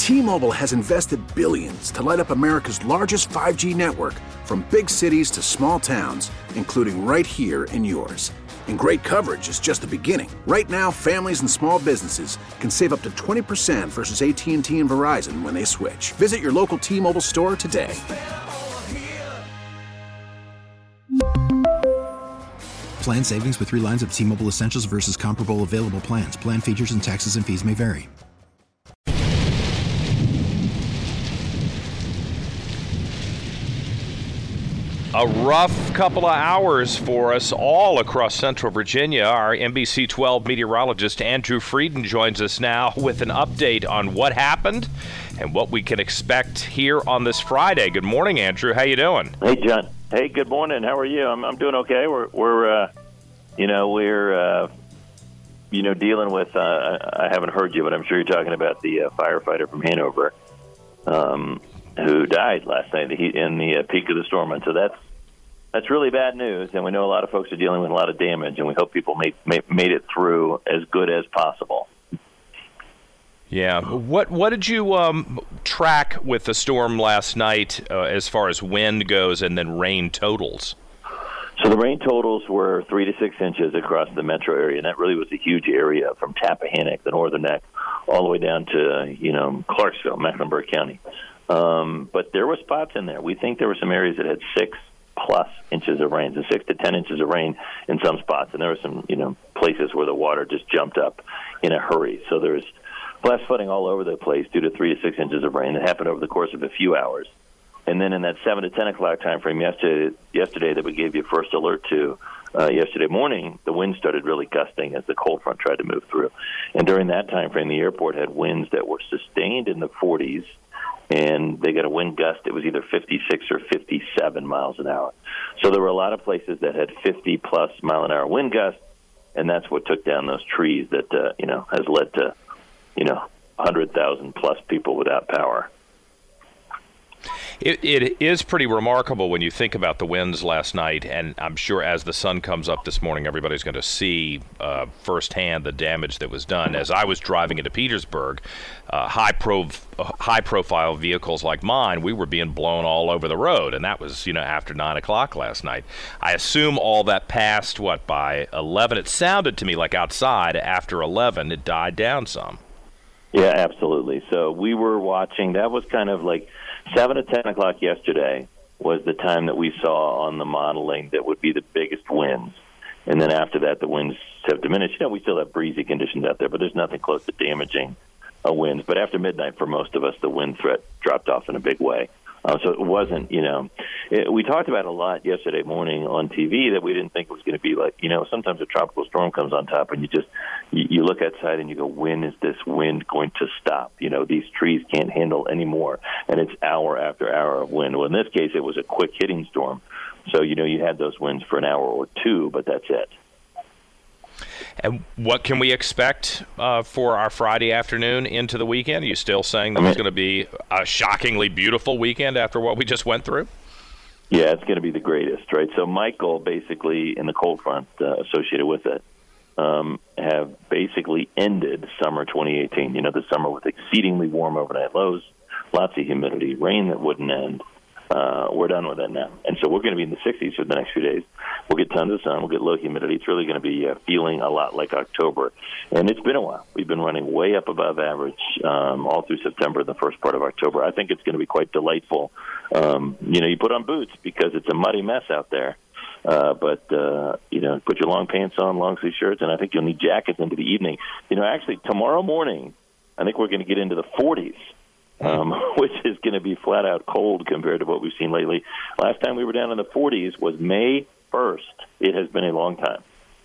T-Mobile has invested billions to light up America's largest 5G network, from big cities to small towns, including right here in yours. And great coverage is just the beginning. Right now, families and small businesses can save up to 20% versus AT&T and Verizon when they switch. Visit your local T-Mobile store today. Plan savings with 3 lines of T-Mobile Essentials versus comparable available plans. Plan features and taxes and fees may vary. A rough couple of hours for us all across Central Virginia. Our NBC 12 meteorologist Andrew Frieden joins us now with an update on what happened and what we can expect here on this Friday. Good morning, Andrew. How you doing? Hey, John. Hey, good morning. How are you? I'm doing okay. We're dealing with. I haven't heard you, but I'm sure you're talking about the firefighter from Hanover who died last night in the peak of the storm, and so that's really bad news. And we know a lot of folks are dealing with a lot of damage, and we hope people made it through as good as possible. Yeah. What did you track with the storm last night as far as wind goes, and then rain totals? So the rain totals were 3 to 6 inches across the metro area, and that really was a huge area from Tappahannock, the northern neck, all the way down to Clarksville, Mecklenburg County. But there were spots in there. We think there were some areas that had 6+ inches of rain, so 6 to 10 inches of rain in some spots, and there were some places where the water just jumped up in a hurry. So there's flash flooding all over the place due to 3 to 6 inches of rain that happened over the course of a few hours. And then in that 7 to 10 o'clock time frame yesterday that we gave you first alert to, yesterday morning, the wind started really gusting as the cold front tried to move through. And during that time frame, the airport had winds that were sustained in the 40s, and they got a wind gust. It was either 56 or 57 miles an hour. So there were a lot of places that had 50-plus mile-an-hour wind gusts, and that's what took down those trees that, has led to, 100,000-plus people without power. It is pretty remarkable when you think about the winds last night, and I'm sure as the sun comes up this morning, everybody's going to see firsthand the damage that was done. As I was driving into Petersburg, high-profile vehicles like mine, we were being blown all over the road, and that was, after 9 o'clock last night. I assume all that passed, by 11? It sounded to me like outside after 11 it died down some. Yeah, absolutely. So we were watching. That was kind of like 7 to 10 o'clock yesterday was the time that we saw on the modeling that would be the biggest winds. And then after that, the winds have diminished. We still have breezy conditions out there, but there's nothing close to damaging winds. But after midnight, for most of us, the wind threat dropped off in a big way. So it wasn't, we talked about a lot yesterday morning on TV that we didn't think it was going to be like, sometimes a tropical storm comes on top and you look outside and you go, when is this wind going to stop? These trees can't handle any more. And it's hour after hour of wind. Well, in this case, it was a quick hitting storm. So, you had those winds for an hour or two, but that's it. And what can we expect for our Friday afternoon into the weekend? Are you still saying that it's going to be a shockingly beautiful weekend after what we just went through? Yeah, it's going to be the greatest, right? So Michael, basically, in the cold front associated with it, have basically ended summer 2018. The summer with exceedingly warm overnight lows, lots of humidity, rain that wouldn't end. We're done with it now. And so we're going to be in the 60s for the next few days. We'll get tons of sun. We'll get low humidity. It's really going to be feeling a lot like October. And it's been a while. We've been running way up above average all through September and the first part of October. I think it's going to be quite delightful. You put on boots because it's a muddy mess out there. But put your long pants on, long sleeve shirts, and I think you'll need jackets into the evening. Actually, tomorrow morning, I think we're going to get into the 40s. Which is going to be flat-out cold compared to what we've seen lately. Last time we were down in the 40s was May 1st. It has been a long time.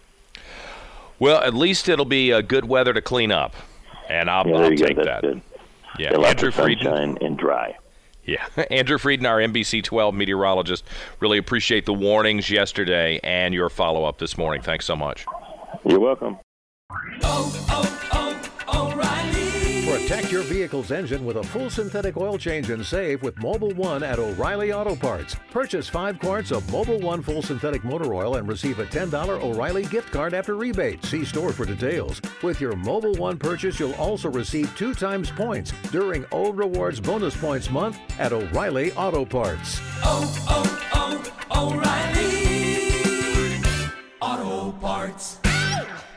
Well, at least it'll be good weather to clean up, and I'll take that. Good. Yeah, Andrew Frieden and dry. Yeah, Andrew Frieden, our NBC 12 meteorologist. Really appreciate the warnings yesterday and your follow-up this morning. Thanks so much. You're welcome. For a Protect your vehicle's engine with a full synthetic oil change and save with Mobil 1 at O'Reilly Auto Parts. Purchase 5 quarts of Mobil 1 full synthetic motor oil and receive a $10 O'Reilly gift card after rebate. See store for details. With your Mobil 1 purchase, you'll also receive 2 times points during O Rewards Bonus Points Month at O'Reilly Auto Parts. O'Reilly Auto Parts.